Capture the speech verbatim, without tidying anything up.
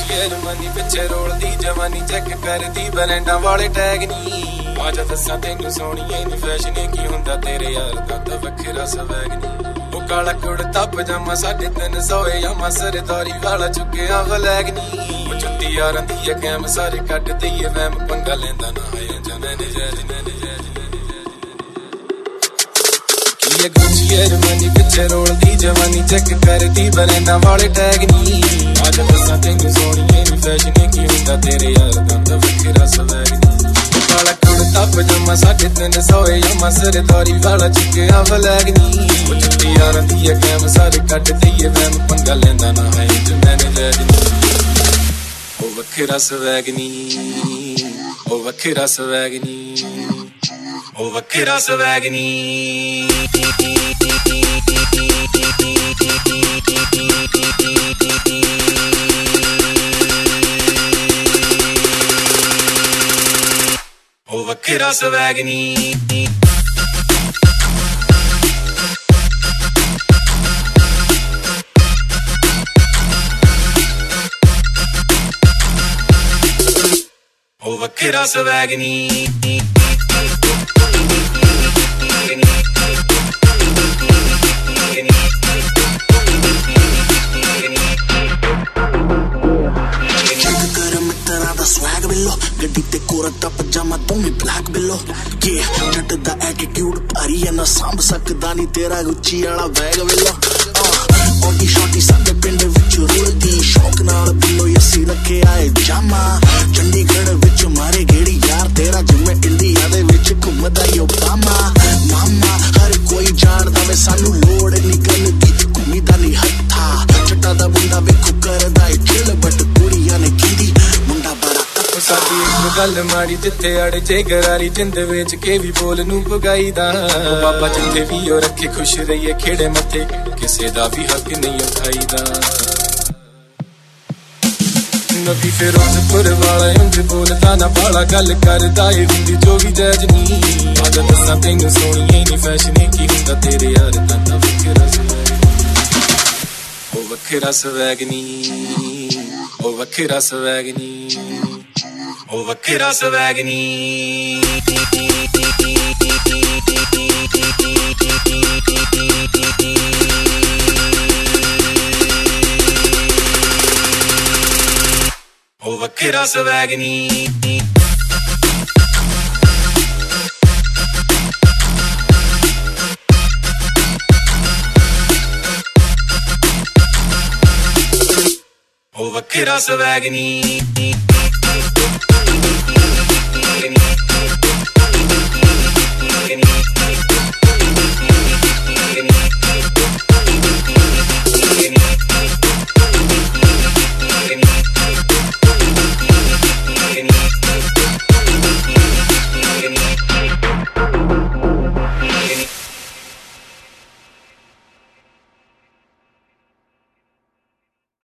Germany ਪਿੱਛੇ ਰੋਲਦੀ ਜਵਾਨੀ check ਕਰਦੀ ਬਲੈਂਡਾਂ ਵਾਲੇ ਟੈਗ ਨੀ ਆਜਾ ਦੱਸਾਂ ਤੈਨੂੰ ਸੋਹਣੀਏ ਨੀ ਫੈਸ਼ਨ ਕੀ ਹੁੰਦਾ ਤੇਰੇ ਯਾਰ ਦਾ ਤਾਂ ਵੱਖਰਾ ਸਵੈਗ ਨੀ ਉਹ ਕਾਲਾ ਕੁੜਤਾ ਪਜਾਮਾ ਸਾਢੇ ਤਿੰਨ ਸੌ ਯਾਮਾ ਸਰਦਾਰੀ ਵਾਲਾ ਚੁੱਕਿਆ ਫਲੈਗ ਨੀ ਉਹ ਜੁੱਤੀ ਯਾਰਾਂ ਦੀ ਕੈਮ ਸਾਰੇ ਕੱਢ ਦਈਏ ਵੈਮ ਪੰਗਾ ਲੈਂਦਾ ਨਾ ਹੈ ਜਨੇ ਨਜਾਇਜ਼ ਨਜਾਇਜ਼ ਕੀ ਗੁੱਚੀ ਜਰਮਨੀ ਪਿੱਛੇ ਰੋਲਦੀ ਜਵਾਨੀ ਚੈੱਕ ਕਰਦੀ ਬਲੈਂਡਾਂ ਵਾਲੇ ਟੈਗ ਨੀ ਆਜਾ ਦੱਸਾਂ ਤੈਨੂੰ ਸੋਹਣੀਏ ਨੀ ਫੈਸ਼ਨ ਕੀ ਹੁੰਦਾ ਤੇਰੇ ਯਾਰ ਦਾ ਤਾਂ ਵੱਖਰਾ ਸਵੈਗ ਨੀ ਕਾਲਾ ਕੁੜਤਾ ਪਜਾਮਾ ਸਾਢੇ ਤਿੰਨ ਸੌ ਯਾਮਾ ਸਰਦਾਰੀ ਵਾਲਾ ਚੁੱਕਿਆ ਫਲੈਗ ਨੀ ਉਹ ਜੁੱਤੀ ਯਾਰਾਂ ਦੀ ਕੈਮ ਸਾਰੇ ਕੱਢ ਦਈਏ ਵੈਮ ਪੰਗਾ ਲੈਂਦਾ ਨਾ ਹੈ ਜਨੇ ਨਜਾਇਜ਼ ਉਹ ਵੱਖਰਾ ਸਵੈਗ ਨੀ ਉਹ ਵੱਖਰਾ ਸਵੈਗ ਨੀ ਉਹ ਵੱਖਰਾ ਸਵੈਗ ਨੀ ਉਹ ਵੱਖਰਾ ਸਵੈਗ ਨੀ ਉਹ ਵੱਖਰਾ ਸਵੈਗ ਨੀ swag below ਗੱਡੀ ਤੇ ਕੋਰਤਾ ਪਜਾਮਾ ਤੂੰ ਵੀ ਬਲੈਕ ਬਿਲੋ ਇਹ ਜੱਟ ਦਾ ਐਟੀਟਿਊਡ ਭਾਰੀ ਐ ਨਾ ਸੰਭ ਸਕਦਾ ਨਹੀਂ ਤੇਰਾ ਗੁੱਚੀ ਵਾਲਾ ਬੈਗ ਬਿਲੋ ਔਡੀ ਸ਼ੌਟੀ ਸਾਡੇ ਪਿੰਡ ਵਿੱਚ ਰੁਲਦੀ ਸ਼ੌਕ ਨਾਲ ਬਿਲੋ ਯਸੀ ਰੱਖਿਆ ਏ ਜਾਮਾ ਚੰਡੀਗੜ੍ਹ ਵਿੱਚ ਮਾਰੇ ਗੇੜੀ ਯਾਰ ਤੇਰਾ ਜਿਵੇਂ ਇੰਡੀਆ ਦੇ ਵਿੱਚ ਘੁੰਮਦਾ ਈ ਓਬਾਮਾ ਮਾਮਾ ਹਰ ਕੋਈ ਜਾਣਦਾ ਵੇ ਸਾਨੂੰ ਲੋੜ ਨਹੀਂ ਗੱਲ ਦੀ ਘੁੰਮੀਦਾ ਨਹੀਂ ਹੱਥਾ ਜੱਟਾਂ ਦਾ ਮੁੰਡਾ ਵੇਖੋ ਕਰਦਾ ਏ ਚਿਲ ਬਟ ਕੁੜੀਆਂ ਨੇ ਕੀਦੀ ਮੁੰਡਾ ਬੜਾ ਸਾਡੀ ਇੱਕ ਗੱਲ ਮਾੜੀ ਜਿੱਥੇ ਅੜ ਜੇ ਗਰਾਰੀ ਜਿੰਦ ਵੇਚ ਕੇ ਵੀ ਬੋਲ ਨੂੰ ਪੁਗਾਈਦਾ ਬਾਬਾ ਜਿੱਥੇ ਵੀ ਉਹ ਰੱਖੇ ਖੁਸ਼ ਰਹੀਏ ਖੇੜੇ ਮੱਥੇ ਕਿਸੇ ਦਾ ਵੀ ਹੱਕ ਨਹੀਂ ਉਠਾਈਦਾ ਨਬੀ ਫਿਰੋਜ਼ਪੁਰ ਵਾਲਾ ਉਂਝ ਬੋਲਦਾ ਨਾ ਬਾਲਾ ਗੱਲ ਕਰਦਾ ਏ ਹੁੰਦੀ ਜੋ ਵੀ ਜਾਇਜ਼ ਨੀ ਆਜਾ ਦੱਸਾਂ ਤੈਨੂੰ ਸੋਹਣੀਏ ਨੀ ਫੈਸ਼ਨ ਕੀ ਹੁੰਦਾ ਤੇਰੇ ਯਾਰ ਦਾ ਤਾਂ ਵੱਖਰਾ ਸਵੈਗ ਉਹ ਵੱਖਰਾ ਸਵੈਗ ਨੀ ਉਹ ਵੱਖਰਾ ਸਵੈਗ ਨੀ ਉਹ ਵੱਖਰਾ ਸਵੈਗ ਨੀ ਉਹ ਵੱਖਰਾ ਸਵੈਗ ਨੀ ਉਹ ਵੱਖਰਾ ਸਵੈਗ ਨੀ